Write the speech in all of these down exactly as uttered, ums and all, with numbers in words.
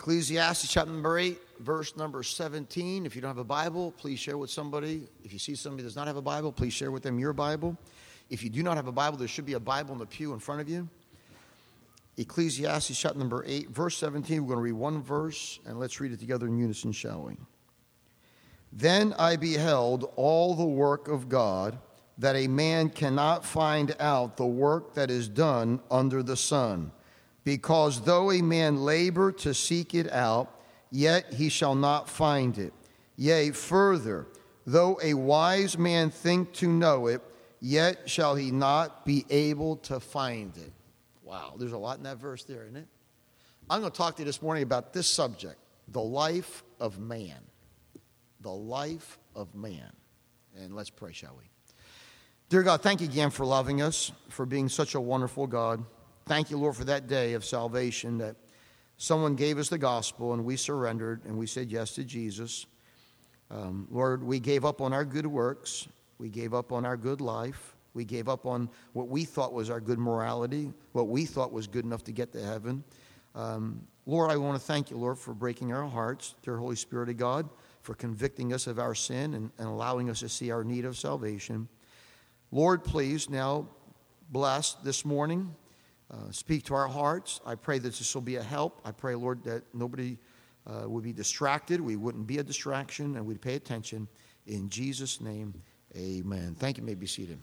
Ecclesiastes chapter number eight, verse number seventeen. If you don't have a Bible, please share with somebody. If you see somebody that does not have a Bible, please share with them your Bible. If you do not have a Bible, there should be a Bible in the pew in front of you. Ecclesiastes chapter number eight, verse seventeen. We're going to read one verse, and let's read it together in unison, shall we? Then I beheld all the work of God, that a man cannot find out the work that is done under the sun. Because though a man labor to seek it out, yet he shall not find it. Yea, further, though a wise man think to know it, yet shall he not be able to find it. Wow, there's a lot in that verse there, isn't it? I'm going to talk to you this morning about this subject, the life of man. The life of man. And let's pray, shall we? Dear God, thank you again for loving us, for being such a wonderful God. Thank you, Lord, for that day of salvation that someone gave us the gospel and we surrendered and we said yes to Jesus. Um, Lord, we gave up on our good works. We gave up on our good life. We gave up on what we thought was our good morality, what we thought was good enough to get to heaven. Um, Lord, I want to thank you, Lord, for breaking our hearts, dear Holy Spirit of God, for convicting us of our sin and, and allowing us to see our need of salvation. Lord, please now bless this morning. Uh, speak to our hearts. I pray that this will be a help. I pray, Lord, that nobody uh, would be distracted. We wouldn't be a distraction, and we'd pay attention. In Jesus' name, amen. Thank you. You may be seated.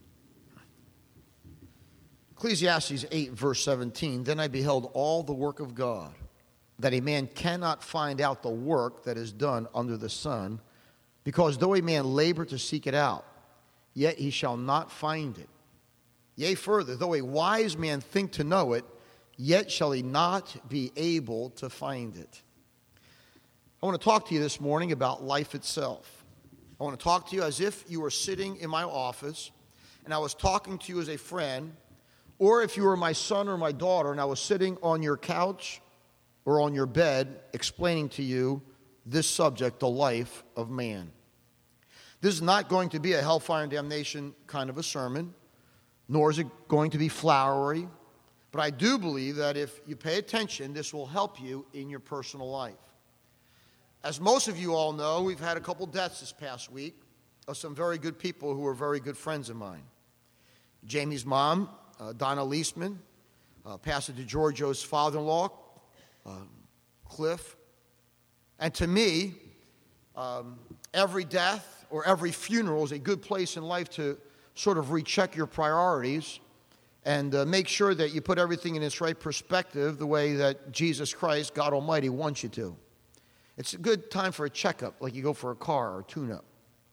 Ecclesiastes eight, verse seventeen. Then I beheld all the work of God, that a man cannot find out the work that is done under the sun, because though a man labor to seek it out, yet he shall not find it. Yea, further, though a wise man think to know it, yet shall he not be able to find it. I want to talk to you this morning about life itself. I want to talk to you as if you were sitting in my office and I was talking to you as a friend, or if you were my son or my daughter and I was sitting on your couch or on your bed explaining to you this subject, the life of man. This is not going to be a hellfire and damnation kind of a sermon, nor is it going to be flowery. But I do believe that if you pay attention, this will help you in your personal life. As most of you all know, we've had a couple deaths this past week of some very good people who were very good friends of mine. Jamie's mom, uh, Donna Leisman, uh, Pastor DeGiorgio's father-in-law, uh, Cliff. And to me, um, every death or every funeral is a good place in life to sort of recheck your priorities and uh, make sure that you put everything in its right perspective the way that Jesus Christ, God Almighty, wants you to. It's a good time for a checkup, like you go for a car or a tune-up.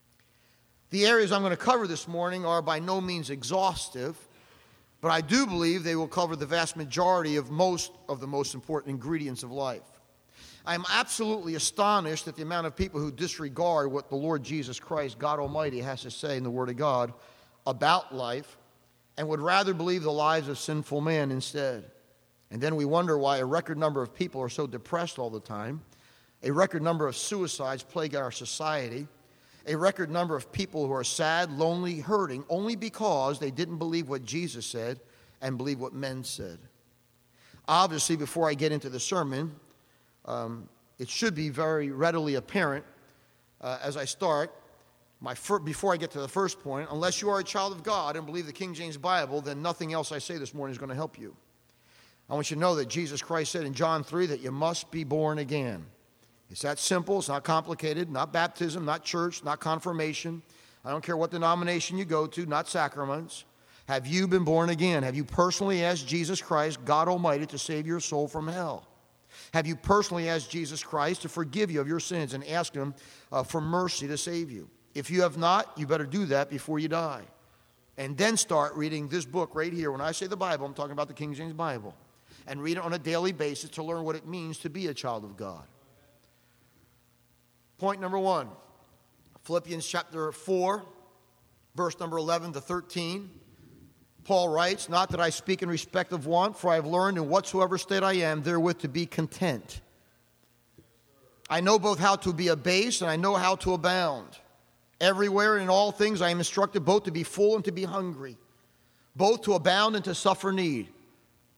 The areas I'm going to cover this morning are by no means exhaustive, but I do believe they will cover the vast majority of most of the most important ingredients of life. I'm absolutely astonished at the amount of people who disregard what the Lord Jesus Christ, God Almighty, has to say in the Word of God about life and would rather believe the lies of sinful man instead. And then we wonder why a record number of people are so depressed all the time, a record number of suicides plague our society, a record number of people who are sad, lonely, hurting, only because they didn't believe what Jesus said and believe what men said. Obviously, before I get into the sermon, um, it should be very readily apparent uh, as I start, My fir- before I get to the first point, unless you are a child of God and believe the King James Bible, then nothing else I say this morning is going to help you. I want you to know that Jesus Christ said in John three that you must be born again. It's that simple. It's not complicated. Not baptism, not church, not confirmation. I don't care what denomination you go to, not sacraments. Have you been born again? Have you personally asked Jesus Christ, God Almighty, to save your soul from hell? Have you personally asked Jesus Christ to forgive you of your sins and ask him uh, for mercy to save you? If you have not, you better do that before you die. And then start reading this book right here. When I say the Bible, I'm talking about the King James Bible. And read it on a daily basis to learn what it means to be a child of God. Point number one, Philippians chapter four, verse number eleven to thirteen. Paul writes, "Not that I speak in respect of want, for I have learned in whatsoever state I am therewith to be content. I know both how to be abased and I know how to abound. Everywhere and in all things I am instructed both to be full and to be hungry, both to abound and to suffer need.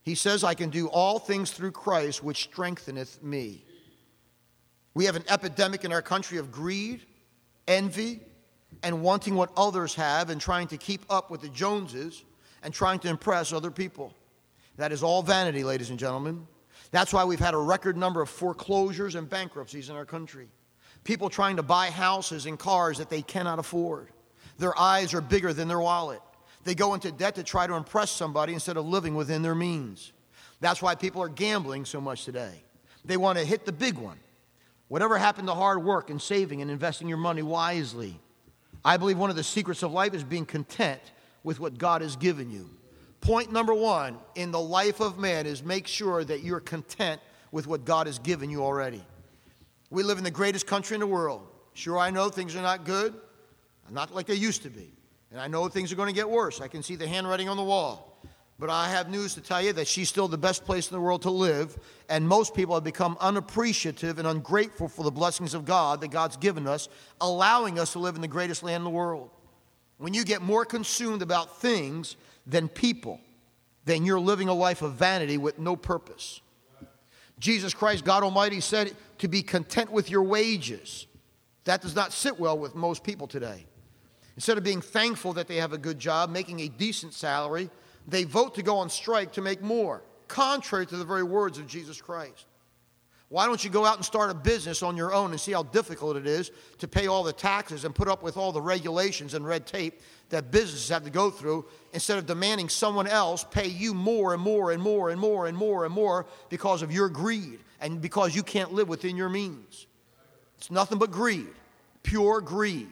He says, I can do all things through Christ, which strengtheneth me. We have an epidemic in our country of greed, envy, and wanting what others have and trying to keep up with the Joneses and trying to impress other people. That is all vanity, ladies and gentlemen. That's why we've had a record number of foreclosures and bankruptcies in our country. People trying to buy houses and cars that they cannot afford. Their eyes are bigger than their wallet. They go into debt to try to impress somebody instead of living within their means. That's why people are gambling so much today. They want to hit the big one. Whatever happened to hard work and saving and investing your money wisely? I believe one of the secrets of life is being content with what God has given you. Point number one in the life of man is make sure that you're content with what God has given you already. We live in the greatest country in the world. Sure, I know things are not good, not like they used to be. And I know things are going to get worse. I can see the handwriting on the wall. But I have news to tell you that she's still the best place in the world to live. And most people have become unappreciative and ungrateful for the blessings of God that God's given us, allowing us to live in the greatest land in the world. When you get more consumed about things than people, then you're living a life of vanity with no purpose. Jesus Christ, God Almighty, said to be content with your wages. That does not sit well with most people today. Instead of being thankful that they have a good job, making a decent salary, they vote to go on strike to make more, contrary to the very words of Jesus Christ. Why don't you go out and start a business on your own and see how difficult it is to pay all the taxes and put up with all the regulations and red tape that businesses have to go through, instead of demanding someone else pay you more and more and more and more and more and more because of your greed and because you can't live within your means. It's nothing but greed, pure greed.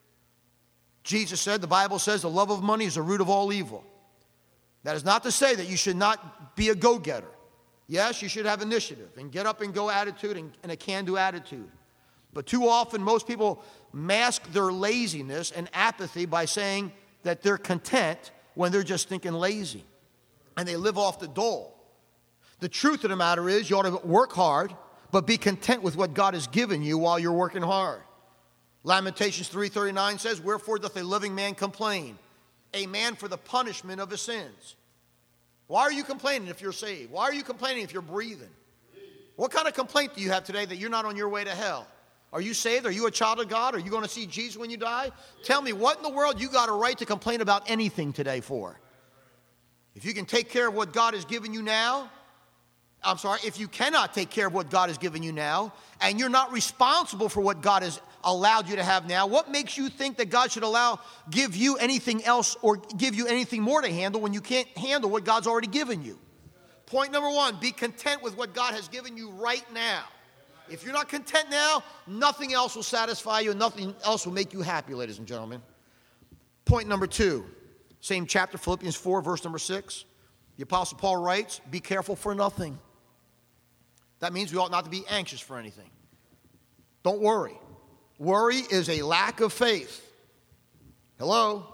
Jesus said, the Bible says, the love of money is the root of all evil. That is not to say that you should not be a go-getter. Yes, you should have initiative and get up and go attitude and, and a can-do attitude. But too often, most people mask their laziness and apathy by saying that they're content when they're just thinking lazy. And they live off the dole. The truth of the matter is you ought to work hard, but be content with what God has given you while you're working hard. Lamentations three thirty-nine says, wherefore doth a living man complain? A man for the punishment of his sins. Why are you complaining if you're saved? Why are you complaining if you're breathing? What kind of complaint do you have today that you're not on your way to hell? Are you saved? Are you a child of God? Are you going to see Jesus when you die? Tell me, what in the world you got a right to complain about anything today for? If you can take care of what God has given you now, I'm sorry, if you cannot take care of what God has given you now, and you're not responsible for what God has allowed you to have now, what makes you think that God should allow, give you anything else or give you anything more to handle when you can't handle what God's already given you? Point number one, be content with what God has given you right now. If you're not content now, nothing else will satisfy you and nothing else will make you happy, ladies and gentlemen. Point number two, same chapter, Philippians four, verse number six. The Apostle Paul writes, be careful for nothing. That means we ought not to be anxious for anything. Don't worry. Worry is a lack of faith. Hello?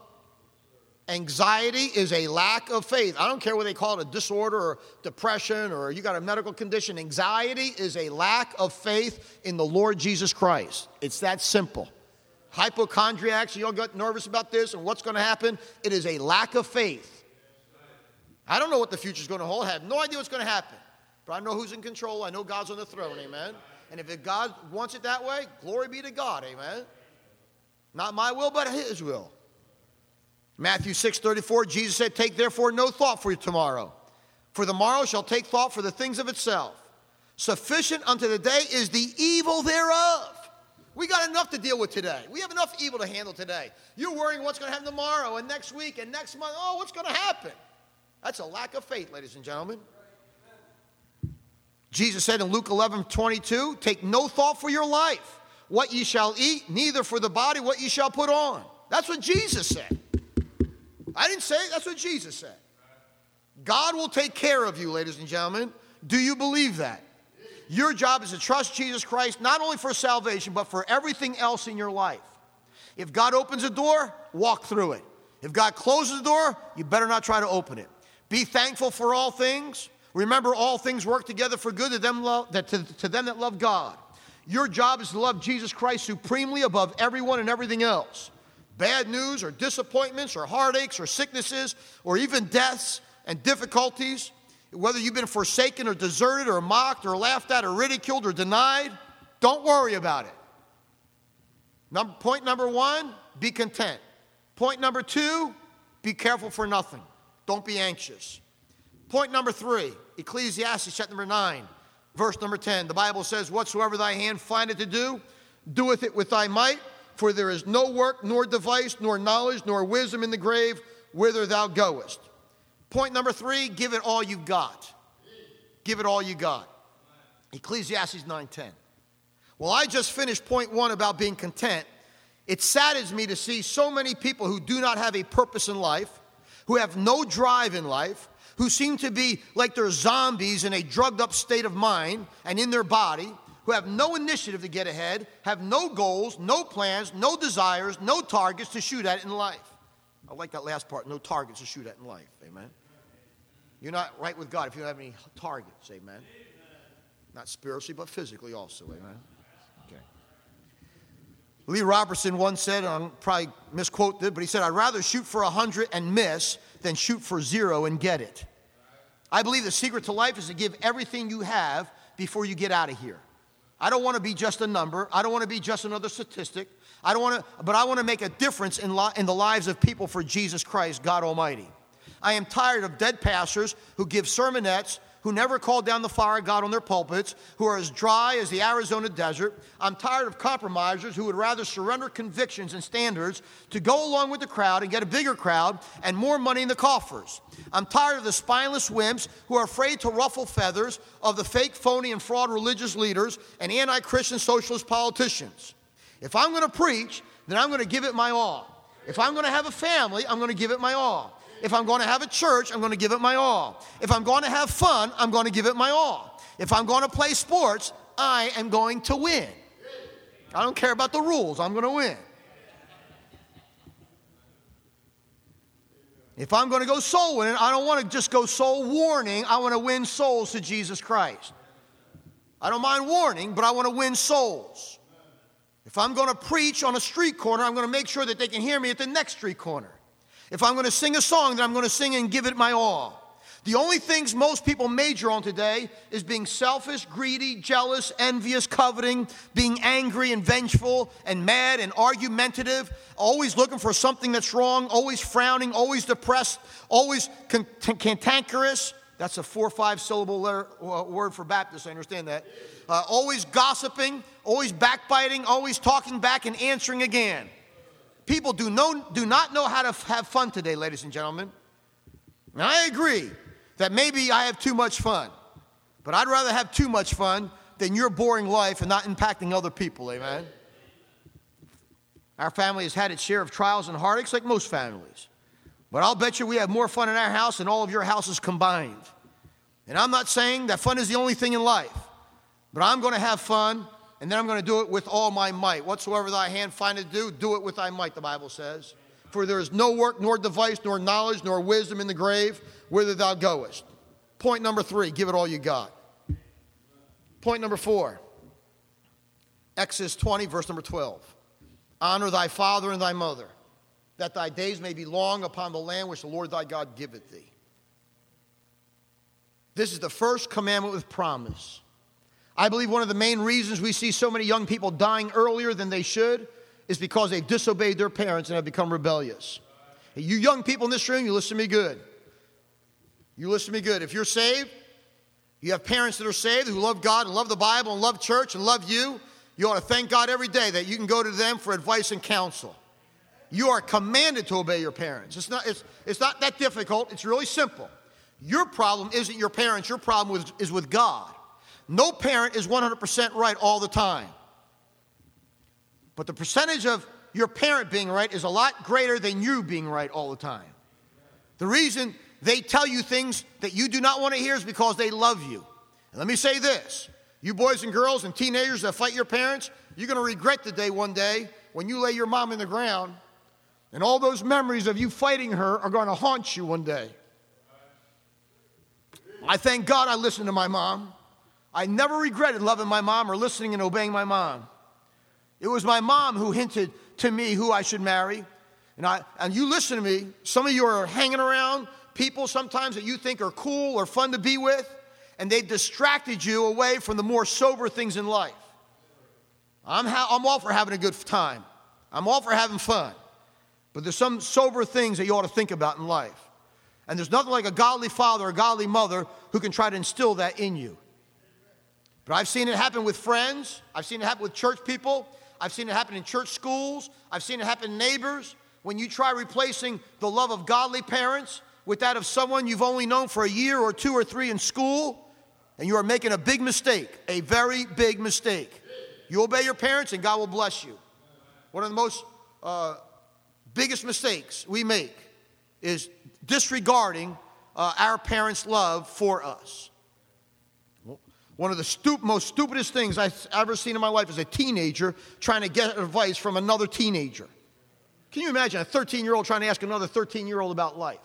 Anxiety is a lack of faith. I don't care what they call it, a disorder or depression or you got a medical condition. Anxiety is a lack of faith in the Lord Jesus Christ. It's that simple. Hypochondriacs, you all get nervous about this and what's going to happen. It is a lack of faith. I don't know what the future is going to hold. I have no idea what's going to happen. But I know who's in control. I know God's on the throne, amen? And if God wants it that way, glory be to God, amen? Not my will, but his will. Matthew six thirty-four, Jesus said, take therefore no thought for tomorrow. For the morrow shall take thought for the things of itself. Sufficient unto the day is the evil thereof. We got enough to deal with today. We have enough evil to handle today. You're worrying what's going to happen tomorrow and next week and next month. Oh, what's going to happen? That's a lack of faith, ladies and gentlemen. Jesus said in Luke eleven twenty-two, take no thought for your life, what ye shall eat, neither for the body what ye shall put on. That's what Jesus said. I didn't say it, that's what Jesus said. God will take care of you, ladies and gentlemen. Do you believe that? Your job is to trust Jesus Christ, not only for salvation, but for everything else in your life. If God opens a door, walk through it. If God closes the door, you better not try to open it. Be thankful for all things. Remember, all things work together for good to them, love, that to, to them that love God. Your job is to love Jesus Christ supremely above everyone and everything else. Bad news or disappointments or heartaches or sicknesses or even deaths and difficulties. Whether you've been forsaken or deserted or mocked or laughed at or ridiculed or denied, don't worry about it. Number, point number one, be content. Point number two, be careful for nothing. Don't be anxious. Point number three, Ecclesiastes chapter number nine, verse number ten. The Bible says, whatsoever thy hand findeth to do, doeth it with thy might, for there is no work, nor device, nor knowledge, nor wisdom in the grave, whither thou goest. Point number three, give it all you've got. Give it all you got. Ecclesiastes nine ten. Well, I just finished point one about being content. It saddens me to see so many people who do not have a purpose in life, who have no drive in life, who seem to be like they're zombies in a drugged up state of mind and in their body, who have no initiative to get ahead, have no goals, no plans, no desires, no targets to shoot at in life. I like that last part, no targets to shoot at in life, amen. You're not right with God if you don't have any targets, amen. Not spiritually, but physically also, amen. Okay. Lee Robertson once said, and I'll probably misquote it, but he said, I'd rather shoot for a hundred and miss than shoot for zero and get it. I believe the secret to life is to give everything you have before you get out of here. I don't want to be just a number. I don't want to be just another statistic. I don't want to, but I want to make a difference in, li- in the lives of people for Jesus Christ, God Almighty. I am tired of dead pastors who give sermonettes, who never call down the fire of God on their pulpits, who are as dry as the Arizona desert. I'm tired of compromisers who would rather surrender convictions and standards to go along with the crowd and get a bigger crowd and more money in the coffers. I'm tired of the spineless wimps who are afraid to ruffle feathers of the fake, phony, and fraud religious leaders and anti-Christian socialist politicians. If I'm going to preach, then I'm going to give it my all. If I'm going to have a family, I'm going to give it my all. If I'm going to have a church, I'm going to give it my all. If I'm going to have fun, I'm going to give it my all. If I'm going to play sports, I am going to win. I don't care about the rules. I'm going to win. If I'm going to go soul winning, I don't want to just go soul warning. I want to win souls to Jesus Christ. I don't mind warning, but I want to win souls. If I'm going to preach on a street corner, I'm going to make sure that they can hear me at the next street corner. If I'm going to sing a song, then I'm going to sing and give it my all. The only things most people major on today is being selfish, greedy, jealous, envious, coveting, being angry and vengeful and mad and argumentative, always looking for something that's wrong, always frowning, always depressed, always cantankerous. That's a four or five syllable letter, uh, word for Baptists, I understand that. Uh, always gossiping, always backbiting, always talking back and answering again. People do, no, do not know how to f- have fun today, ladies and gentlemen. And I agree that maybe I have too much fun. But I'd rather have too much fun than your boring life and not impacting other people, amen? Our family has had its share of trials and heartaches like most families. But I'll bet you we have more fun in our house than all of your houses combined. And I'm not saying that fun is the only thing in life. But I'm going to have fun. And then I'm going to do it with all my might. Whatsoever thy hand findeth to do, do it with thy might, the Bible says. For there is no work, nor device, nor knowledge, nor wisdom in the grave, whither thou goest. Point number three, give it all you got. Point number four, Exodus twenty, verse number twelve. Honor thy father and thy mother, that thy days may be long upon the land which the Lord thy God giveth thee. This is the first commandment with promise. I believe one of the main reasons we see so many young people dying earlier than they should is because they've disobeyed their parents and have become rebellious. Hey, you young people in this room, you listen to me good. You listen to me good. If you're saved, you have parents that are saved who love God and love the Bible and love church and love you, you ought to thank God every day that you can go to them for advice and counsel. You are commanded to obey your parents. It's not, it's, it's not that difficult. It's really simple. Your problem isn't your parents. Your problem is, is with God. No parent is one hundred percent right all the time. But the percentage of your parent being right is a lot greater than you being right all the time. The reason they tell you things that you do not want to hear is because they love you. And let me say this. You boys and girls and teenagers that fight your parents, you're going to regret the day one day when you lay your mom in the ground and all those memories of you fighting her are going to haunt you one day. I thank God I listened to my mom. I never regretted loving my mom or listening and obeying my mom. It was my mom who hinted to me who I should marry. And I and you listen to me. Some of you are hanging around people sometimes that you think are cool or fun to be with, and they've distracted you away from the more sober things in life. I'm, ha- I'm all for having a good time. I'm all for having fun. But there's some sober things that you ought to think about in life. And there's nothing like a godly father or a godly mother who can try to instill that in you. But I've seen it happen with friends. I've seen it happen with church people. I've seen it happen in church schools. I've seen it happen in neighbors. When you try replacing the love of godly parents with that of someone you've only known for a year or two or three in school, and you are making a big mistake, a very big mistake. You obey your parents and God will bless you. One of the most uh, biggest mistakes we make is disregarding uh, our parents' love for us. One of the stu- most stupidest things I've ever seen in my life is a teenager trying to get advice from another teenager. Can you imagine a thirteen-year-old trying to ask another thirteen-year-old about life?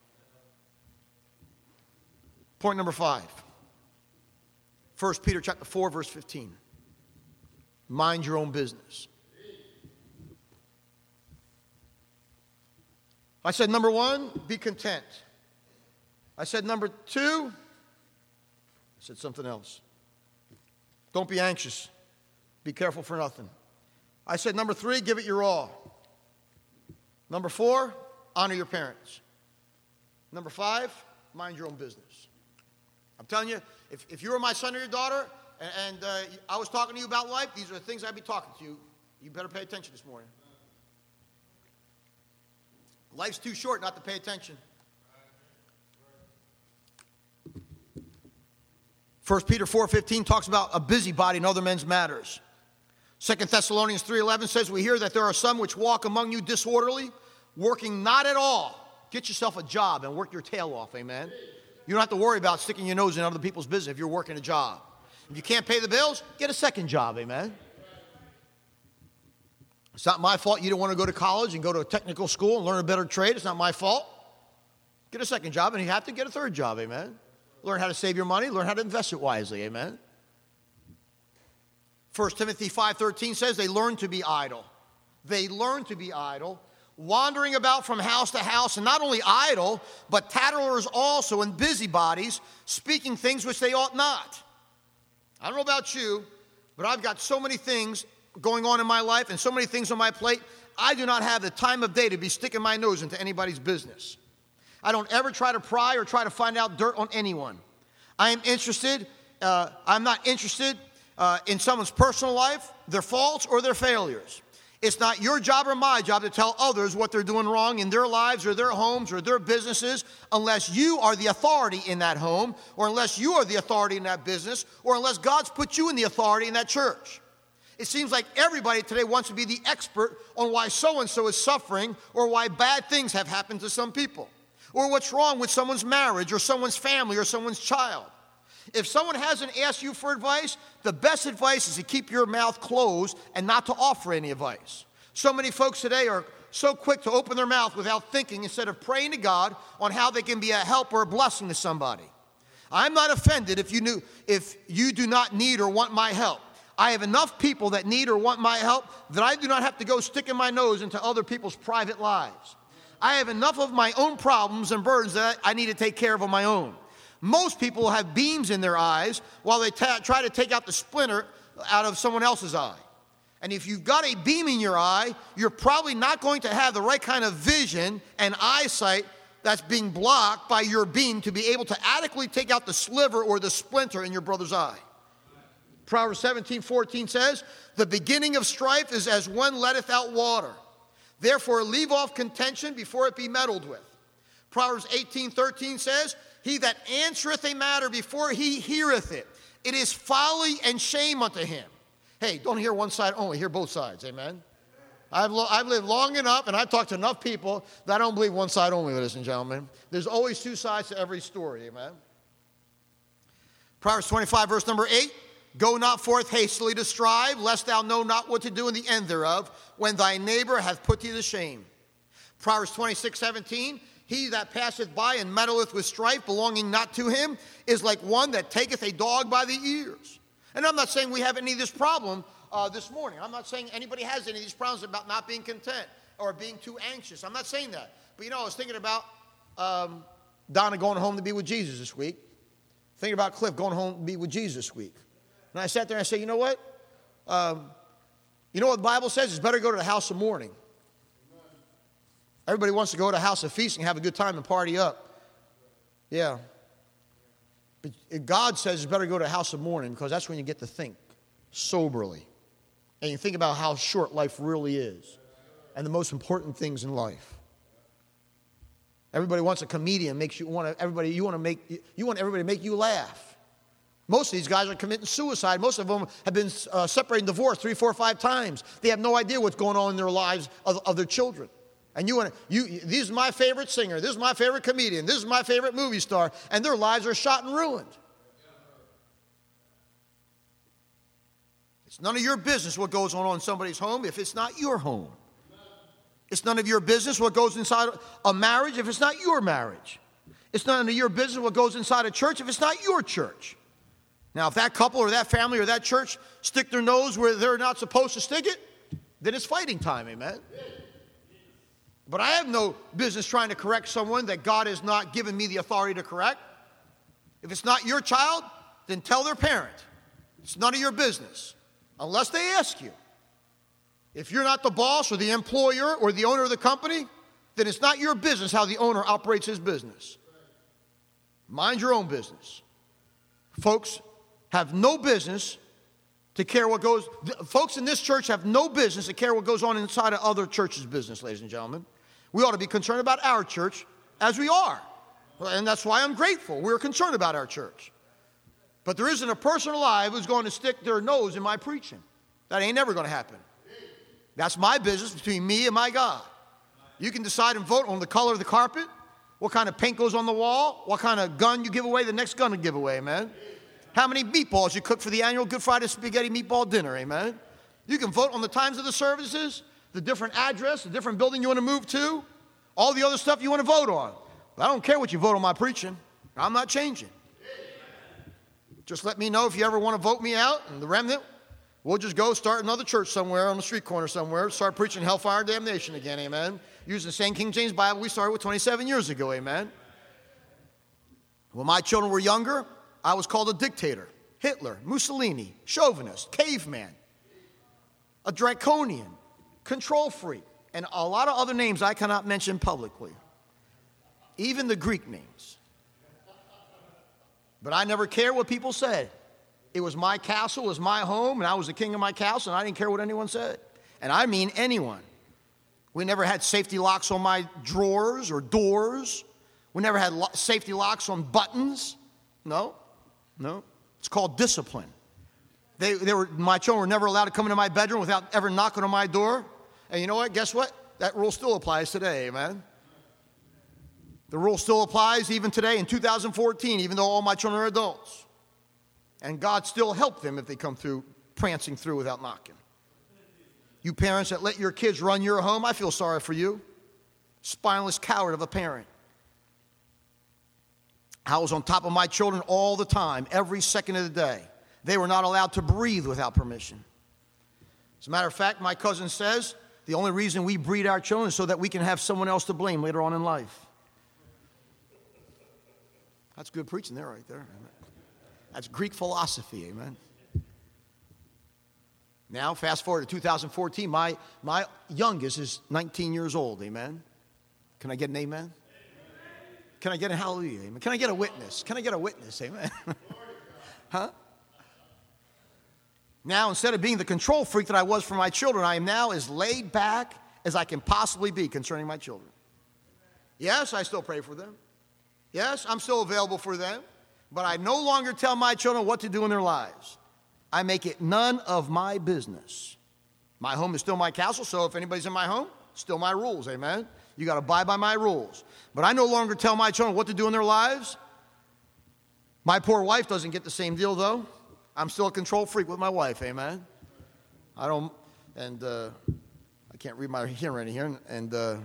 Point number five. First Peter chapter four, verse fifteen. Mind your own business. I said number one, be content. I said number two, I said something else. Don't be anxious. Be careful for nothing. I said number three, give it your all. Number four, honor your parents. Number five, mind your own business. I'm telling you, if, if you were my son or your daughter, and, and uh, I was talking to you about life, these are the things I'd be talking to you. You better pay attention this morning. Life's too short not to pay attention. First Peter four fifteen talks about a busybody in other men's matters. Second Thessalonians three eleven says, we hear that there are some which walk among you disorderly, working not at all. Get yourself a job and work your tail off, amen? You don't have to worry about sticking your nose in other people's business if you're working a job. If you can't pay the bills, get a second job, amen? It's not my fault you don't want to go to college and go to a technical school and learn a better trade. It's not my fault. Get a second job, and you have to get a third job, amen? Learn how to save your money. Learn how to invest it wisely, amen? First Timothy five thirteen says they learn to be idle. They learn to be idle, wandering about from house to house, and not only idle, but tattlers also and busybodies, speaking things which they ought not. I don't know about you, but I've got so many things going on in my life and so many things on my plate, I do not have the time of day to be sticking my nose into anybody's business. I don't ever try to pry or try to find out dirt on anyone. I am interested, uh, I'm not interested uh, in someone's personal life, their faults or their failures. It's not your job or my job to tell others what they're doing wrong in their lives or their homes or their businesses unless you are the authority in that home or unless you are the authority in that business or unless God's put you in the authority in that church. It seems like everybody today wants to be the expert on why so-and-so is suffering or why bad things have happened to some people or what's wrong with someone's marriage or someone's family or someone's child. If someone hasn't asked you for advice, the best advice is to keep your mouth closed and not to offer any advice. So many folks today are so quick to open their mouth without thinking instead of praying to God on how they can be a help or a blessing to somebody. I'm not offended if you knew, if you do not need or want my help. I have enough people that need or want my help that I do not have to go sticking my nose into other people's private lives. I have enough of my own problems and burdens that I need to take care of on my own. Most people have beams in their eyes while they ta- try to take out the splinter out of someone else's eye. And if you've got a beam in your eye, you're probably not going to have the right kind of vision and eyesight that's being blocked by your beam to be able to adequately take out the sliver or the splinter in your brother's eye. Proverbs seventeen fourteen says, the beginning of strife is as one letteth out water. Therefore leave off contention before it be meddled with. Proverbs eighteen thirteen says, he that answereth a matter before he heareth it, it is folly and shame unto him. Hey, don't hear one side only, hear both sides, amen? I've, lo- I've lived long enough and I've talked to enough people that I don't believe one side only, ladies and gentlemen. There's always two sides to every story, amen? Proverbs twenty-five, verse number eight. Go not forth hastily to strive, lest thou know not what to do in the end thereof, when thy neighbor hath put thee to shame. Proverbs twenty-six seventeen, he that passeth by and meddleth with strife, belonging not to him, is like one that taketh a dog by the ears. And I'm not saying we have any of this problem uh, this morning. I'm not saying anybody has any of these problems about not being content or being too anxious. I'm not saying that. But you know, I was thinking about um, Donna going home to be with Jesus this week. Thinking about Cliff going home to be with Jesus this week. And I sat there and I said, you know what? Um, you know what the Bible says? It's better to go to the house of mourning. Everybody wants to go to a house of feasting, have a good time, and party up. Yeah. But God says it's better to go to a house of mourning because that's when you get to think soberly. And you think about how short life really is and the most important things in life. Everybody wants a comedian, makes you want to, everybody, you want to make, you want everybody to make you laugh. Most of these guys are committing suicide. Most of them have been uh, separated and divorced three, four, five times. They have no idea what's going on in their lives of, of their children. And you want to, you, this is my favorite singer. This is my favorite comedian. This is my favorite movie star. And their lives are shot and ruined. It's none of your business what goes on in somebody's home if it's not your home. It's none of your business what goes inside a marriage if it's not your marriage. It's none of your business what goes inside a church if it's not your church. Now, if that couple or that family or that church stick their nose where they're not supposed to stick it, then it's fighting time, amen? But I have no business trying to correct someone that God has not given me the authority to correct. If it's not your child, then tell their parent. It's none of your business, unless they ask you. If you're not the boss or the employer or the owner of the company, then it's not your business how the owner operates his business. Mind your own business. Folks have no business to care what goes, folks in this church have no business to care what goes on inside of other churches' business, ladies and gentlemen. We ought to be concerned about our church as we are. And that's why I'm grateful. We're concerned about our church. But there isn't a person alive who's going to stick their nose in my preaching. That ain't never going to happen. That's my business between me and my God. You can decide and vote on the color of the carpet, what kind of paint goes on the wall, what kind of gun you give away, the next gun to give away, man. How many meatballs you cook for the annual Good Friday spaghetti meatball dinner, amen? You can vote on the times of the services, the different address, the different building you want to move to, all the other stuff you want to vote on. But I don't care what you vote on my preaching. I'm not changing. Just let me know if you ever want to vote me out, and the remnant, we'll just go start another church somewhere on the street corner somewhere, start preaching hellfire damnation again, amen? Using the same King James Bible we started with twenty-seven years ago, amen? When my children were younger, I was called a dictator, Hitler, Mussolini, chauvinist, caveman, a draconian, control freak, and a lot of other names I cannot mention publicly, even the Greek names. But I never cared what people said. It was my castle, it was my home, and I was the king of my castle, and I didn't care what anyone said. And I mean anyone. We never had safety locks on my drawers or doors. We never had lo- safety locks on buttons. No, no. It's called discipline. They, they were, my children were never allowed to come into my bedroom without ever knocking on my door. And you know what? Guess what? That rule still applies today, amen? The rule still applies even today in two thousand fourteen, even though all my children are adults. And God still helped them if they come through, prancing through without knocking. You parents that let your kids run your home, I feel sorry for you. Spineless coward of a parent. I was on top of my children all the time, every second of the day. They were not allowed to breathe without permission. As a matter of fact, my cousin says, the only reason we breed our children is so that we can have someone else to blame later on in life. That's good preaching there, right there. That's Greek philosophy, amen. Now, fast forward to two thousand fourteen, my, my youngest is nineteen years old, amen. Can I get an amen? Can I get a hallelujah, amen? Can I get a witness? Can I get a witness, amen? Huh? Now, instead of being the control freak that I was for my children, I am now as laid back as I can possibly be concerning my children. Yes, I still pray for them. Yes, I'm still available for them. But I no longer tell my children what to do in their lives. I make it none of my business. My home is still my castle, so if anybody's in my home, still my rules, amen? You got to abide by my rules. But I no longer tell my children what to do in their lives. My poor wife doesn't get the same deal, though. I'm still a control freak with my wife, amen? I don't, and uh, I can't read my handwriting here, and uh,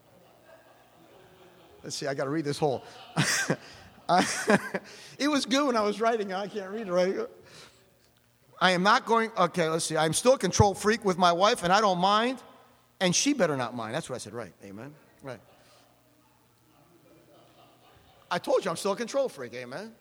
let's see, I got to read this whole. I, it was good when I was writing. I can't read it right. I am not going, okay, let's see. I'm still a control freak with my wife, and I don't mind, and she better not mind. That's what I said, right, amen? Right. I told you I'm still a control freak, amen?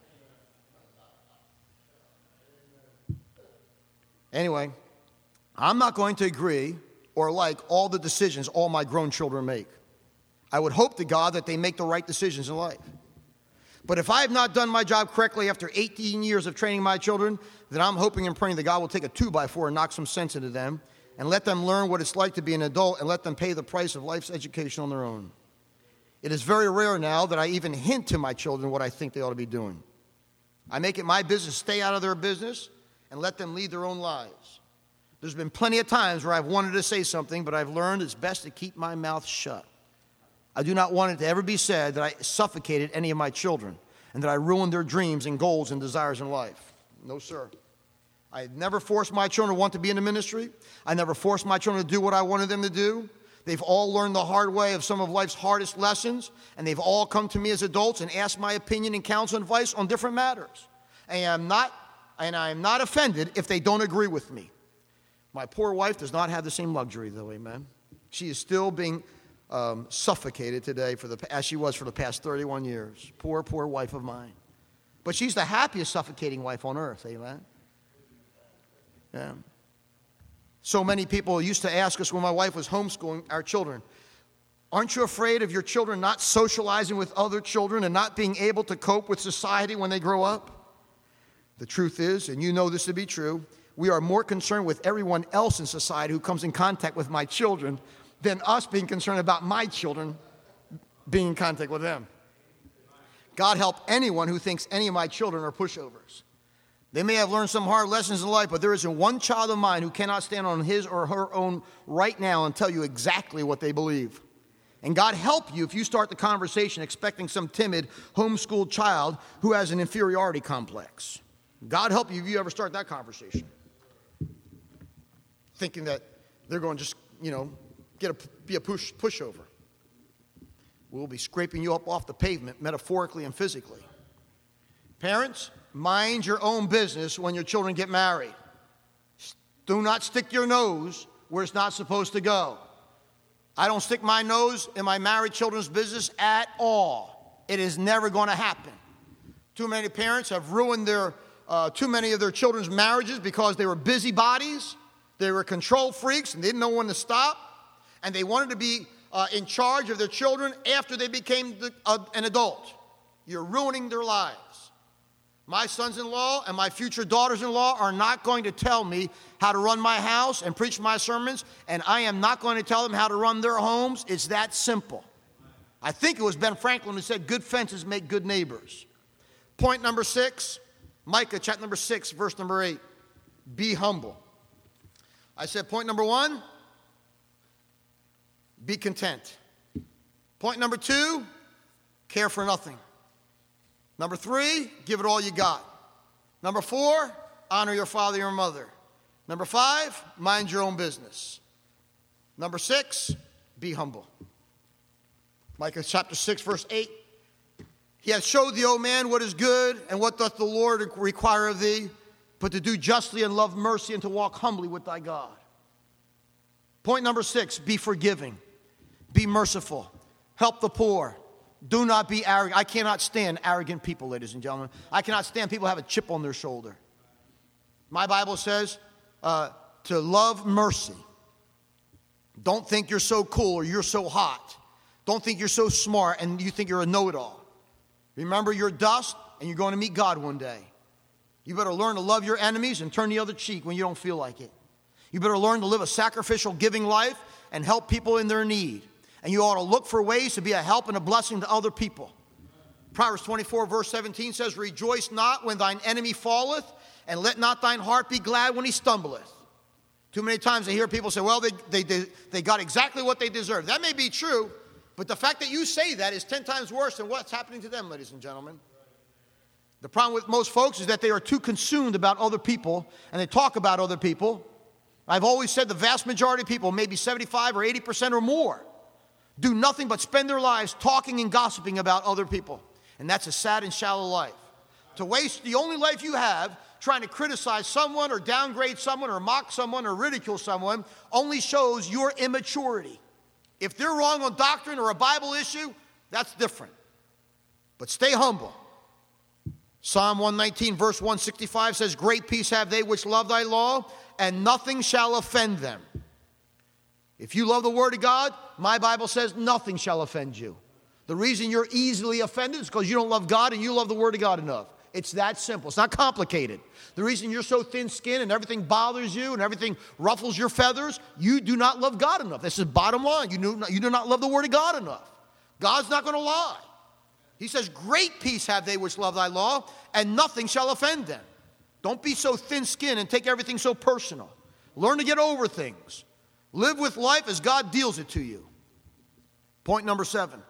Anyway, I'm not going to agree or like all the decisions all my grown children make. I would hope to God that they make the right decisions in life. But if I have not done my job correctly after eighteen years of training my children, then I'm hoping and praying that God will take a two by four and knock some sense into them and let them learn what it's like to be an adult and let them pay the price of life's education on their own. It is very rare now that I even hint to my children what I think they ought to be doing. I make it my business to stay out of their business and let them lead their own lives. There's been plenty of times where I've wanted to say something, but I've learned it's best to keep my mouth shut. I do not want it to ever be said that I suffocated any of my children and that I ruined their dreams and goals and desires in life. No, sir. I never forced my children to want to be in the ministry. I never forced my children to do what I wanted them to do. They've all learned the hard way of some of life's hardest lessons, and they've all come to me as adults and asked my opinion and counsel and advice on different matters. And I'm not, and I am not offended if they don't agree with me. My poor wife does not have the same luxury, though, amen. She is still being um, suffocated today for the, as she was for the past thirty-one years. Poor, poor wife of mine. But she's the happiest suffocating wife on earth, amen. Yeah. So many people used to ask us when my wife was homeschooling our children, aren't you afraid of your children not socializing with other children and not being able to cope with society when they grow up? The truth is, and you know this to be true, we are more concerned with everyone else in society who comes in contact with my children than us being concerned about my children being in contact with them. God help anyone who thinks any of my children are pushovers. They may have learned some hard lessons in life, but there isn't one child of mine who cannot stand on his or her own right now and tell you exactly what they believe. And God help you if you start the conversation expecting some timid, homeschooled child who has an inferiority complex. God help you if you ever start that conversation. Thinking that they're going to just, you know, get a, be a push, pushover. We'll be scraping you up off the pavement, metaphorically and physically. Parents, mind your own business when your children get married. Do not stick your nose where it's not supposed to go. I don't stick my nose in my married children's business at all. It is never going to happen. Too many parents have ruined their, uh, too many of their children's marriages because they were busybodies, they were control freaks, and they didn't know when to stop, and they wanted to be uh, in charge of their children after they became the, uh, an adult. You're ruining their lives. My sons-in-law and my future daughters-in-law are not going to tell me how to run my house and preach my sermons, and I am not going to tell them how to run their homes. It's that simple. I think it was Ben Franklin who said, good fences make good neighbors. Point number six, Micah chapter number six, verse number eight, be humble. I said point number one, be content. Point number two, care for nothing. Number three, give it all you got. Number four, honor your father and your mother. Number five, mind your own business. Number six, be humble. Micah chapter six, verse eight. He hath showed thee, O man, what is good, and what doth the Lord require of thee, but to do justly and love mercy and to walk humbly with thy God. Point number six, be forgiving. Be merciful. Help the poor. Do not be arrogant. I cannot stand arrogant people, ladies and gentlemen. I cannot stand people who have a chip on their shoulder. My Bible says uh, to love mercy. Don't think you're so cool or you're so hot. Don't think you're so smart and you think you're a know-it-all. Remember, you're dust and you're going to meet God one day. You better learn to love your enemies and turn the other cheek when you don't feel like it. You better learn to live a sacrificial, giving life and help people in their need. And you ought to look for ways to be a help and a blessing to other people. Proverbs twenty-four, verse seventeen says, rejoice not when thine enemy falleth, and let not thine heart be glad when he stumbleth. Too many times I hear people say, well, they, they, they, they got exactly what they deserve. That may be true, but the fact that you say that is ten times worse than what's happening to them, ladies and gentlemen. The problem with most folks is that they are too consumed about other people, and they talk about other people. I've always said the vast majority of people, maybe seventy-five or eighty percent or more, do nothing but spend their lives talking and gossiping about other people. And that's a sad and shallow life. To waste the only life you have trying to criticize someone or downgrade someone or mock someone or ridicule someone only shows your immaturity. If they're wrong on doctrine or a Bible issue, that's different. But stay humble. Psalm one nineteen, verse one sixty-five says, great peace have they which love thy law, and nothing shall offend them. If you love the Word of God, my Bible says nothing shall offend you. The reason you're easily offended is because you don't love God and you love the Word of God enough. It's that simple. It's not complicated. The reason you're so thin-skinned and everything bothers you and everything ruffles your feathers, you do not love God enough. This is bottom line. You do not, you do not love the Word of God enough. God's not going to lie. He says, great peace have they which love thy law, and nothing shall offend them. Don't be so thin-skinned and take everything so personal. Learn to get over things. Live with life as God deals it to you. Point number seven.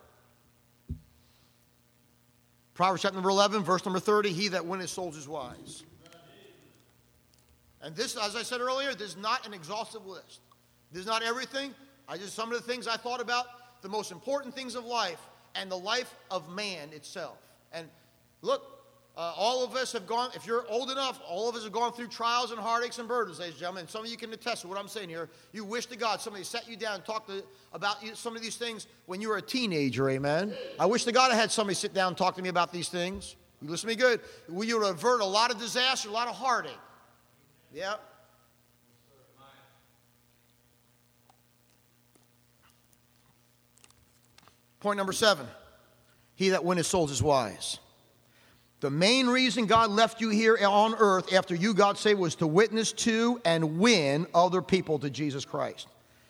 Proverbs chapter number eleven, verse number thirty, he that winneth souls is wise. And this, as I said earlier, this is not an exhaustive list. This is not everything. I just, some of the things I thought about, the most important things of life and the life of man itself. And look, uh, all of us have gone, if you're old enough, all of us have gone through trials and heartaches and burdens, ladies and gentlemen. And some of you can attest to what I'm saying here. You wish to God somebody sat you down and talked to, about you, some of these things when you were a teenager, amen? I wish to God I had somebody sit down and talk to me about these things. You listen to me good. You would avert a lot of disaster, a lot of heartache. Yeah. Point number seven. He that winneth souls is wise. The main reason God left you here on earth after you got saved was to witness to and win other people to Jesus Christ.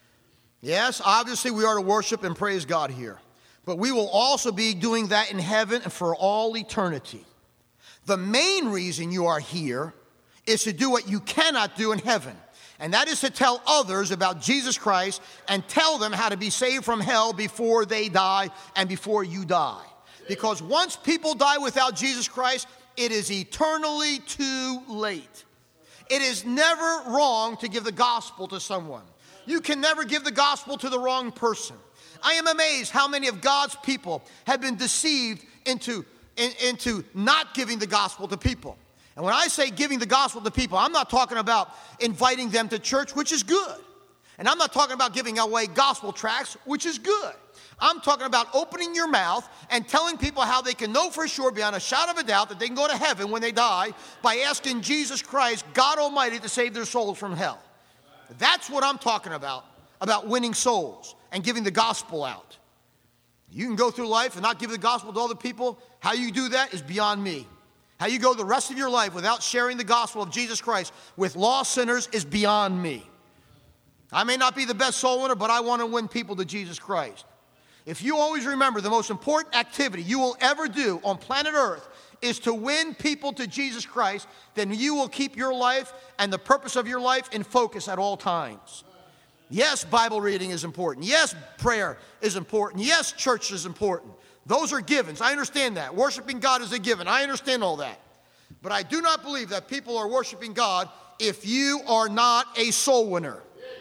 Yes, obviously we are to worship and praise God here. But we will also be doing that in heaven and for all eternity. The main reason you are here is to do what you cannot do in heaven. And that is to tell others about Jesus Christ and tell them how to be saved from hell before they die and before you die. Because once people die without Jesus Christ, it is eternally too late. It is never wrong to give the gospel to someone. You can never give the gospel to the wrong person. I am amazed how many of God's people have been deceived into, in, into not giving the gospel to people. And when I say giving the gospel to people, I'm not talking about inviting them to church, which is good. And I'm not talking about giving away gospel tracts, which is good. I'm talking about opening your mouth and telling people how they can know for sure, beyond a shadow of a doubt, that they can go to heaven when they die by asking Jesus Christ, God Almighty, to save their souls from hell. That's what I'm talking about, about winning souls and giving the gospel out. You can go through life and not give the gospel to other people. How you do that is beyond me. How you go the rest of your life without sharing the gospel of Jesus Christ with lost sinners is beyond me. I may not be the best soul winner, but I want to win people to Jesus Christ. If you always remember the most important activity you will ever do on planet Earth is to win people to Jesus Christ, then you will keep your life and the purpose of your life in focus at all times. Yes, Bible reading is important. Yes, prayer is important. Yes, church is important. Those are givens. I understand that. Worshiping God is a given. I understand all that. But I do not believe that people are worshiping God if you are not a soul winner.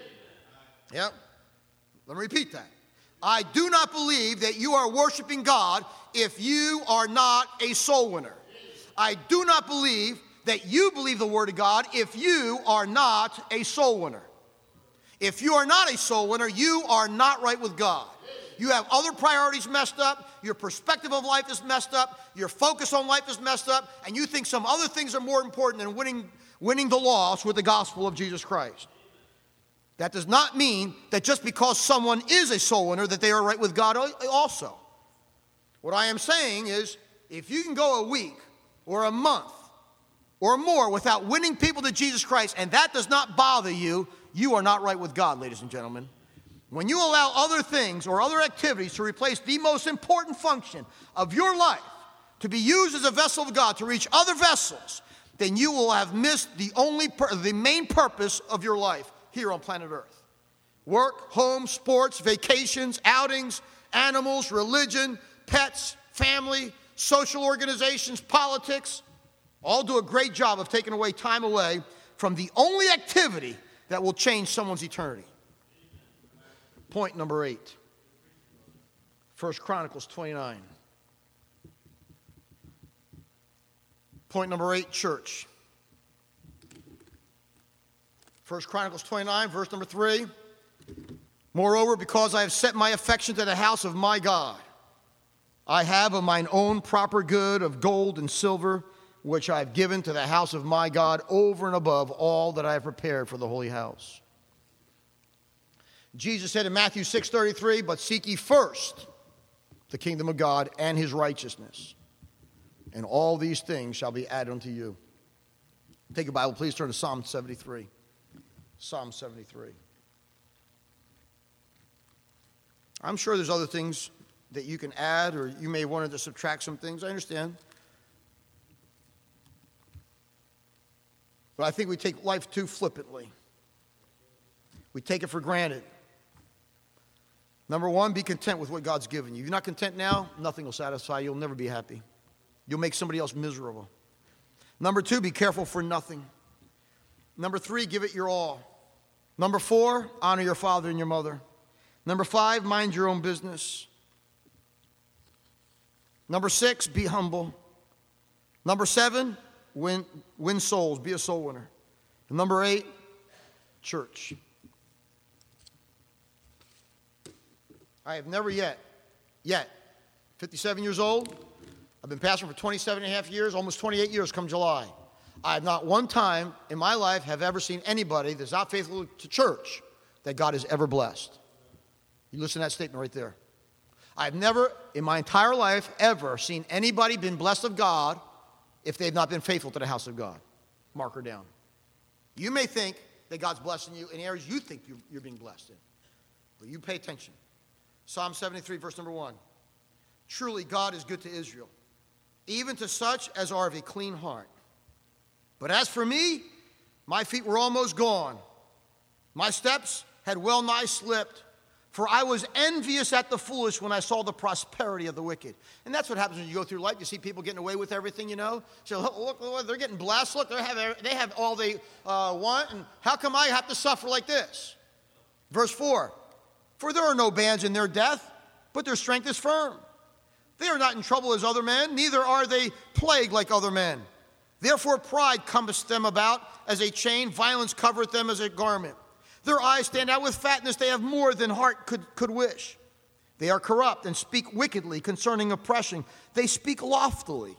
Yep. Let me repeat that. I do not believe that you are worshiping God if you are not a soul winner. I do not believe that you believe the Word of God if you are not a soul winner. If you are not a soul winner, you are not right with God. You have other priorities messed up, your perspective of life is messed up, your focus on life is messed up, and you think some other things are more important than winning, winning the lost with the gospel of Jesus Christ. That does not mean that just because someone is a soul winner that they are right with God also. What I am saying is, if you can go a week or a month or more without winning people to Jesus Christ, and that does not bother you, you are not right with God, ladies and gentlemen. When you allow other things or other activities to replace the most important function of your life, to be used as a vessel of God to reach other vessels, then you will have missed the only, pur- the main purpose of your life here on planet Earth. Work, home, sports, vacations, outings, animals, religion, pets, family, social organizations, politics, all do a great job of taking away time away from the only activity that will change someone's eternity. Point number eight. First Chronicles twenty-nine. Point number eight, church. First Chronicles twenty-nine, verse number three. Moreover, because I have set my affection to the house of my God, I have of mine own proper good of gold and silver, which I have given to the house of my God over and above all that I have prepared for the holy house. Jesus said in Matthew six thirty-three, but seek ye first the kingdom of God and his righteousness, and all these things shall be added unto you. Take your Bible, please turn to Psalm seventy-three. Psalm seventy-three. I'm sure there's other things that you can add, or you may want to subtract some things. I understand. But I think we take life too flippantly. We take it for granted. Number one, be content with what God's given you. If you're not content now, nothing will satisfy you. You'll never be happy. You'll make somebody else miserable. Number two, be careful for nothing. Number three, give it your all. Number four, honor your father and your mother. Number five, mind your own business. Number six, be humble. Number seven, win, win souls. Be a soul winner. And number eight, church. I have never yet, yet, fifty-seven years old, I've been pastoring for twenty-seven and a half years, almost twenty-eight years come July. I have not one time in my life have ever seen anybody that's not faithful to church that God has ever blessed. You listen to that statement right there. I've never, in my entire life, ever seen anybody been blessed of God if they've not been faithful to the house of God. Mark her down. You may think that God's blessing you in areas you think you're being blessed in. But you pay attention. Psalm seventy-three, verse number one. Truly God is good to Israel, even to such as are of a clean heart. But as for me, my feet were almost gone. My steps had well nigh slipped. For I was envious at the foolish when I saw the prosperity of the wicked. And that's what happens when you go through life. You see people getting away with everything, you know. So look, look they're getting blessed. Look, they have, they have all they uh, want. And how come I have to suffer like this? Verse four. For there are no bands in their death, but their strength is firm. They are not in trouble as other men, neither are they plagued like other men. Therefore pride compasseth them about as a chain, violence covereth them as a garment. Their eyes stand out with fatness, they have more than heart could, could wish. They are corrupt and speak wickedly concerning oppression. They speak loftily.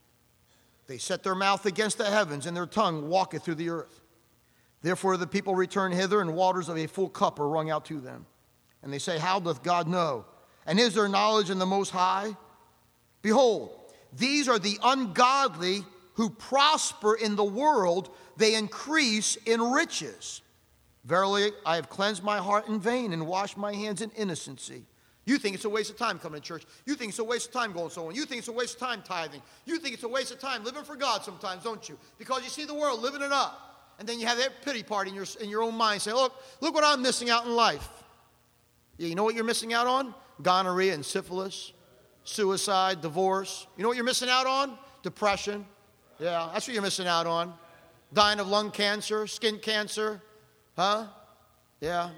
They set their mouth against the heavens, and their tongue walketh through the earth. Therefore the people return hither, and waters of a full cup are wrung out to them. And they say, how doth God know? And is there knowledge in the Most High? Behold, these are the ungodly who prosper in the world. They increase in riches. Verily, I have cleansed my heart in vain and washed my hands in innocency. You think it's a waste of time coming to church. You think it's a waste of time going so on. You think it's a waste of time tithing. You think it's a waste of time living for God sometimes, don't you? Because you see the world living it up. And then you have that pity party in your, in your own mind. Say, look, look what I'm missing out in life. Yeah, you know what you're missing out on? Gonorrhea and syphilis, suicide, divorce. You know what you're missing out on? Depression. Yeah, that's what you're missing out on. Dying of lung cancer, skin cancer. Huh? Yeah.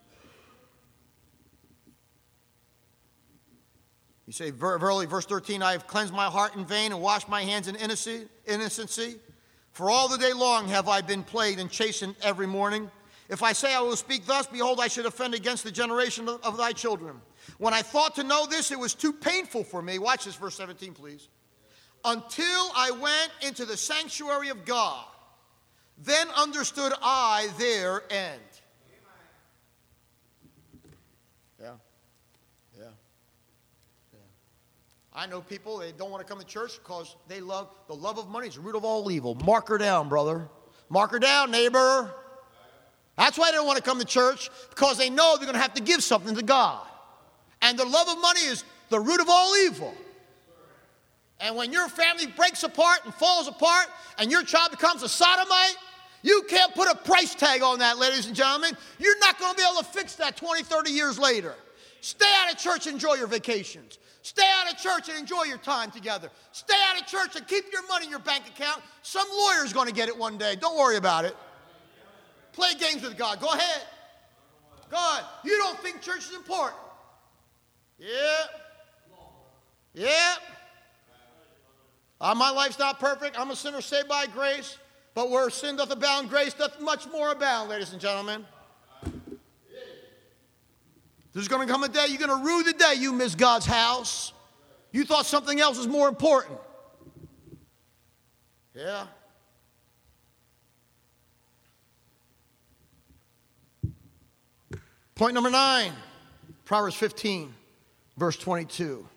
You say, verily, verse thirteen, I have cleansed my heart in vain and washed my hands in innocency. For all the day long have I been plagued and chastened every morning. If I say I will speak thus, behold, I should offend against the generation of, of thy children. When I thought to know this, it was too painful for me. Watch this, verse seventeen, please. Until I went into the sanctuary of God, then understood I their end. Yeah. Yeah. Yeah. I know people, they don't want to come to church because they love, the love of money is the root of all evil. Mark her down, brother. Mark her down, neighbor. That's why they don't want to come to church, because they know they're going to have to give something to God. And the love of money is the root of all evil. And when your family breaks apart and falls apart and your child becomes a sodomite, you can't put a price tag on that, ladies and gentlemen. You're not going to be able to fix that twenty, thirty years later. Stay out of church and enjoy your vacations. Stay out of church and enjoy your time together. Stay out of church and keep your money in your bank account. Some lawyer's going to get it one day. Don't worry about it. Play games with God. Go ahead. God, you don't think church is important. Yeah. Yeah. Uh, my life's not perfect. I'm a sinner saved by grace. But where sin doth abound, grace doth much more abound, ladies and gentlemen. There's going to come a day you're going to rue the day you miss God's house. You thought something else was more important. Yeah. Point number nine, Proverbs fifteen, verse twenty-two.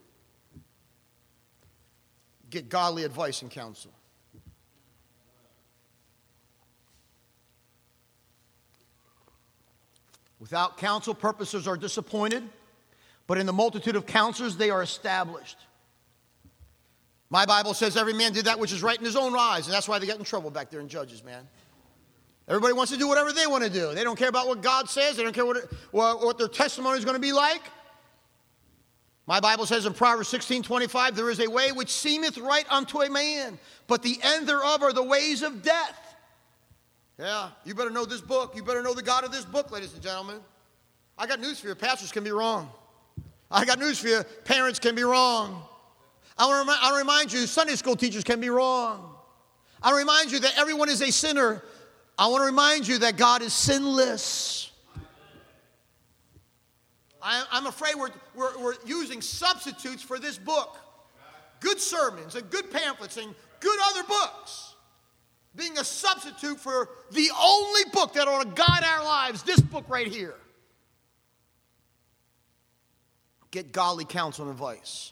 Get godly advice and counsel. Without counsel, purposes are disappointed, but in the multitude of counselors, they are established. My Bible says every man did that which is right in his own eyes, and that's why they get in trouble back there in Judges, man. Everybody wants to do whatever they want to do. They don't care about what God says. They don't care what, it, what, what their testimony is going to be like. My Bible says in Proverbs sixteen twenty-five, there is a way which seemeth right unto a man, but the end thereof are the ways of death. Yeah, you better know this book. You better know the God of this book, ladies and gentlemen. I got news for you. Pastors can be wrong. I got news for you. Parents can be wrong. I want to remind, I remind you, Sunday school teachers can be wrong. I remind you that everyone is a sinner. I want to remind you that God is sinless. I, I'm afraid we're, we're, we're using substitutes for this book. Good sermons and good pamphlets and good other books. Being a substitute for the only book that ought to guide our lives, this book right here. Get godly counsel and advice.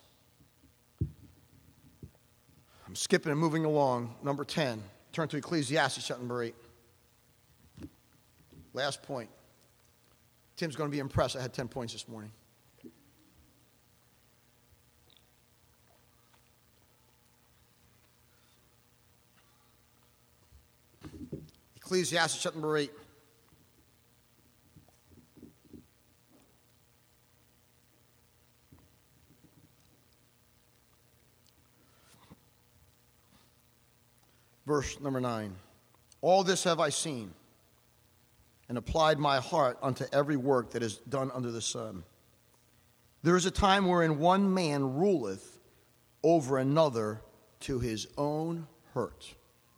I'm skipping and moving along. Number ten. Turn to Ecclesiastes chapter number eight. Last point. Tim's going to be impressed. I had ten points this morning. Ecclesiastes chapter number eight. Verse number nine. All this have I seen, and applied my heart unto every work that is done under the sun. There is a time wherein one man ruleth over another to his own hurt.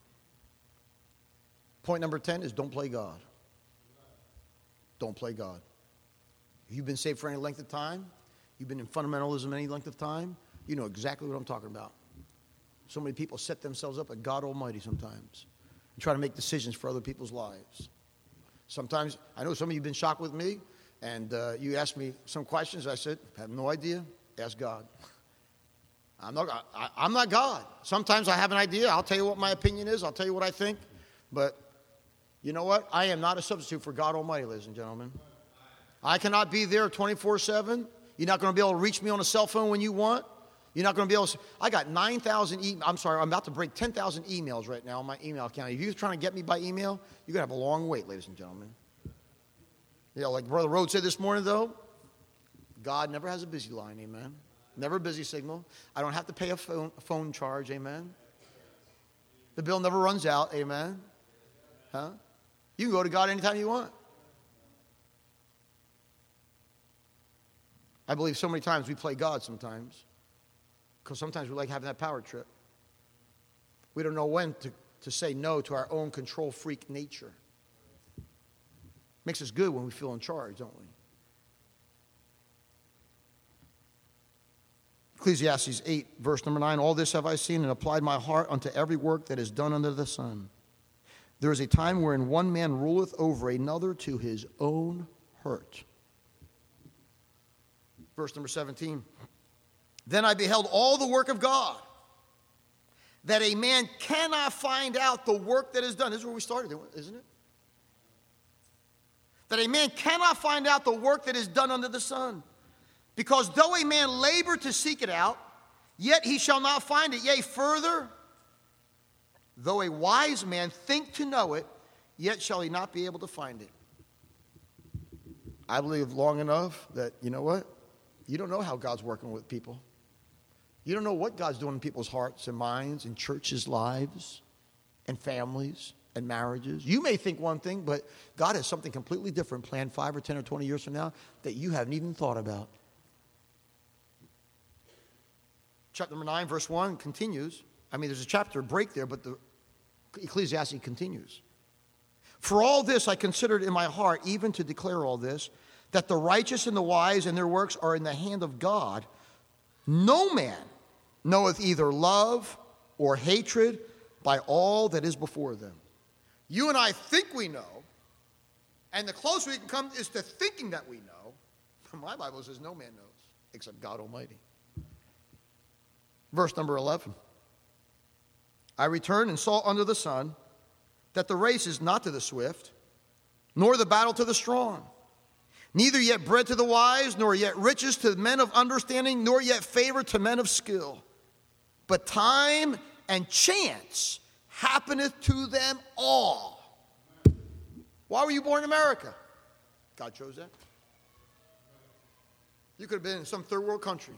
Point number ten is don't play God. Don't play God. If you've been saved for any length of time, you've been in fundamentalism any length of time, you know exactly what I'm talking about. So many people set themselves up at God Almighty sometimes and try to make decisions for other people's lives. Sometimes, I know some of you have been shocked with me, and uh, you asked me some questions. I said, I have no idea. Ask God. I'm not, I, I'm not God. Sometimes I have an idea. I'll tell you what my opinion is. I'll tell you what I think. But you know what? I am not a substitute for God Almighty, ladies and gentlemen. I cannot be there twenty-four seven. You're not going to be able to reach me on a cell phone when you want. You're not going to be able to. I got nine thousand emails. I'm sorry, I'm about to break ten thousand emails right now on my email account. If you're trying to get me by email, you're going to have a long wait, ladies and gentlemen. You know, like Brother Rhodes said this morning, though, God never has a busy line, amen. Never a busy signal. I don't have to pay a phone, a phone charge, amen. The bill never runs out, amen. Huh? You can go to God anytime you want. I believe so many times we play God sometimes. Because sometimes we like having that power trip. We don't know when to, to say no to our own control freak nature. Makes us good when we feel in charge, don't we? Ecclesiastes eight, verse number nine. All this have I seen and applied my heart unto every work that is done under the sun. There is a time wherein one man ruleth over another to his own hurt. Verse number seventeen. Then I beheld all the work of God, that a man cannot find out the work that is done. This is where we started, isn't it? That a man cannot find out the work that is done under the sun. Because though a man labor to seek it out, yet he shall not find it. Yea, further, though a wise man think to know it, yet shall he not be able to find it. I believe long enough that, you know what? You don't know how God's working with people. You don't know what God's doing in people's hearts and minds and churches' lives and families and marriages. You may think one thing, but God has something completely different planned five or ten or twenty years from now that you haven't even thought about. Chapter number nine, verse one continues. I mean, there's a chapter break there, but the Ecclesiastes continues. For all this I considered in my heart, even to declare all this, that the righteous and the wise and their works are in the hand of God. No man knoweth either love or hatred by all that is before them. You and I think we know, and the closer we can come is to thinking that we know. My Bible says no man knows except God Almighty. Verse number eleven. I returned and saw under the sun that the race is not to the swift, nor the battle to the strong, neither yet bread to the wise, nor yet riches to men of understanding, nor yet favor to men of skill. But time and chance happeneth to them all. Why were you born in America? God chose that. You could have been in some third world country.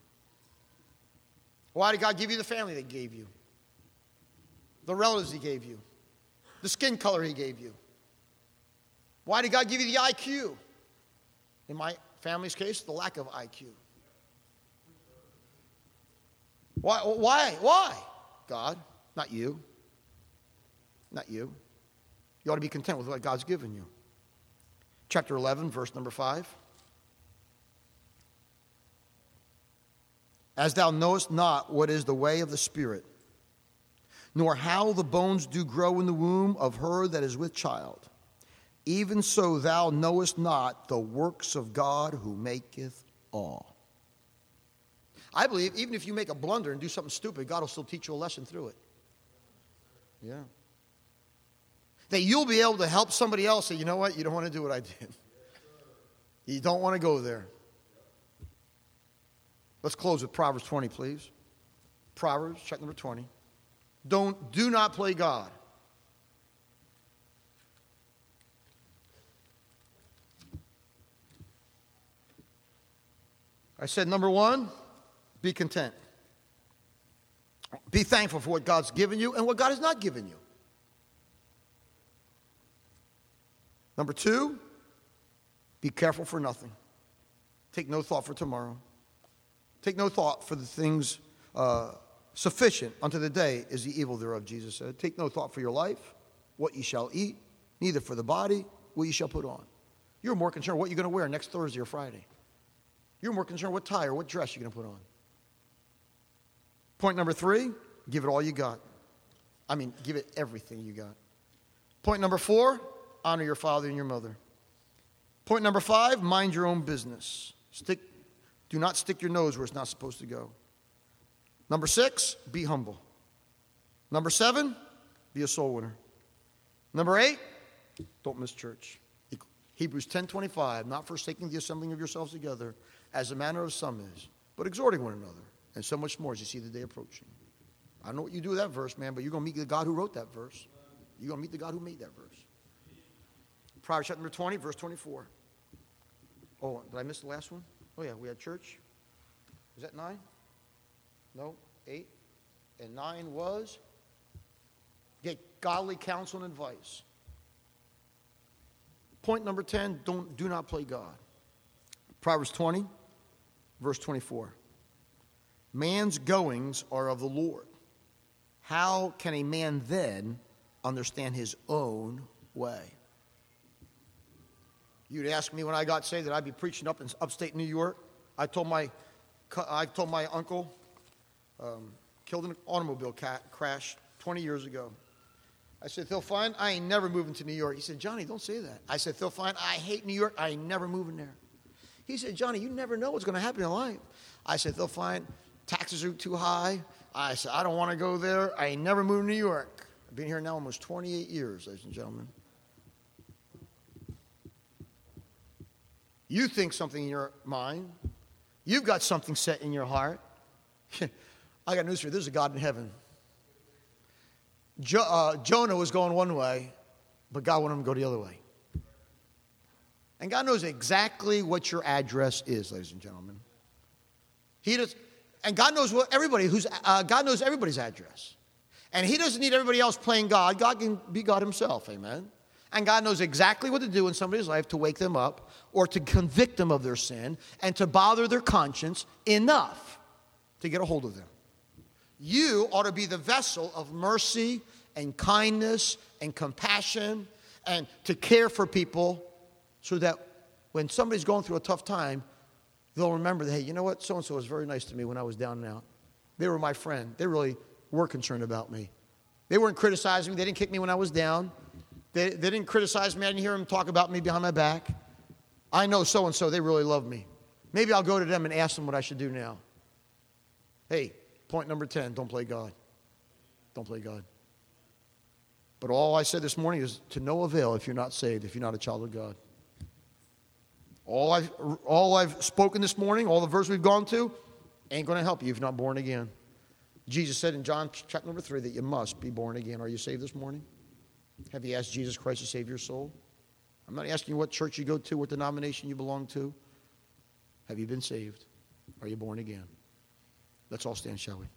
Why did God give you the family that He gave you? The relatives He gave you? The skin color He gave you? Why did God give you the I Q? In my family's case, the lack of I Q. Why? Why? Why? God, not you. Not you. You ought to be content with what God's given you. Chapter eleven, verse number five. As thou knowest not what is the way of the Spirit, nor how the bones do grow in the womb of her that is with child, even so thou knowest not the works of God who maketh all. I believe even if you make a blunder and do something stupid, God will still teach you a lesson through it. Yeah. That you'll be able to help somebody else say, you know what, you don't want to do what I did. You don't want to go there. Let's close with Proverbs twenty, please. Proverbs, chapter number twenty. Don't, do not play God. I said, number one, be content. Be thankful for what God's given you and what God has not given you. Number two, be careful for nothing. Take no thought for tomorrow. Take no thought for the things uh, sufficient unto the day is the evil thereof, Jesus said. Take no thought for your life, what ye shall eat, neither for the body, what ye shall put on. You're more concerned what you're going to wear next Thursday or Friday. You're more concerned what tie or what dress you're going to put on. Point number three, give it all you got. I mean, give it everything you got. Point number four, honor your father and your mother. Point number five, mind your own business. Stick, do not stick your nose where it's not supposed to go. Number six, be humble. Number seven, be a soul winner. Number eight, don't miss church. Hebrews ten twenty-five, not forsaking the assembling of yourselves together, as the manner of some is, but exhorting one another, and so much more as you see the day approaching. I don't know what you do with that verse, man, but you're going to meet the God who wrote that verse. You're going to meet the God who made that verse. Proverbs chapter number twenty, verse twenty-four. Oh, did I miss the last one? Oh, yeah, we had church. Was that nine? No, eight. And nine was get godly counsel and advice. Point number ten, don't, do not play God. Proverbs twenty, verse twenty-four. Man's goings are of the Lord. How can a man then understand his own way? You'd ask me when I got saved that I'd be preaching up in upstate New York. I told my, I told my uncle, um, killed in an automobile ca- crash twenty years ago. I said, Phil Fine, I ain't never moving to New York. He said, Johnny, don't say that. I said, Phil Fine, I hate New York. I ain't never moving there. He said, Johnny, you never know what's going to happen in life. I said, Phil Fine, taxes are too high. I said, I don't want to go there. I ain't never moved to New York. I've been here now almost twenty-eight years, ladies and gentlemen. You think something in your mind. You've got something set in your heart. I got news for you. There's a God in heaven. Jo- uh, Jonah was going one way, but God wanted him to go the other way. And God knows exactly what your address is, ladies and gentlemen. He does, and God knows what everybody who's uh, God knows everybody's address. And He doesn't need everybody else playing God. God can be God Himself, amen. And God knows exactly what to do in somebody's life to wake them up or to convict them of their sin and to bother their conscience enough to get a hold of them. You ought to be the vessel of mercy and kindness and compassion and to care for people so that when somebody's going through a tough time, they'll remember that, hey, you know what? So-and-so was very nice to me when I was down and out. They were my friend. They really were concerned about me. They weren't criticizing me. They didn't kick me when I was down. They, they didn't criticize me. I didn't hear them talk about me behind my back. I know so-and-so, they really love me. Maybe I'll go to them and ask them what I should do now. Hey, point number ten, don't play God. Don't play God. But all I said this morning is to no avail if you're not saved, if you're not a child of God. All I've, all I've spoken this morning, all the verses we've gone to, ain't going to help you if you're not born again. Jesus said in John chapter number three that you must be born again. Are you saved this morning? Have you asked Jesus Christ to save your soul? I'm not asking you what church you go to, what denomination you belong to. Have you been saved? Are you born again? Let's all stand, shall we?